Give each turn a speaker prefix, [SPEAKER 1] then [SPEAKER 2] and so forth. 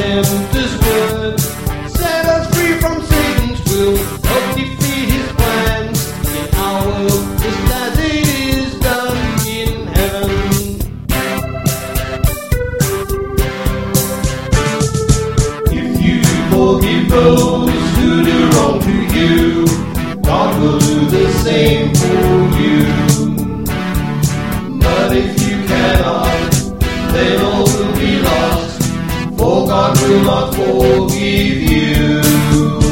[SPEAKER 1] tempter's word. Set us free from Satan's will, help defeat his plans. In our world, just as it is done in heaven. If you forgive those who do wrong to you, God will do the same for you. But if you cannot, then all will be lost, for God will not forgive you.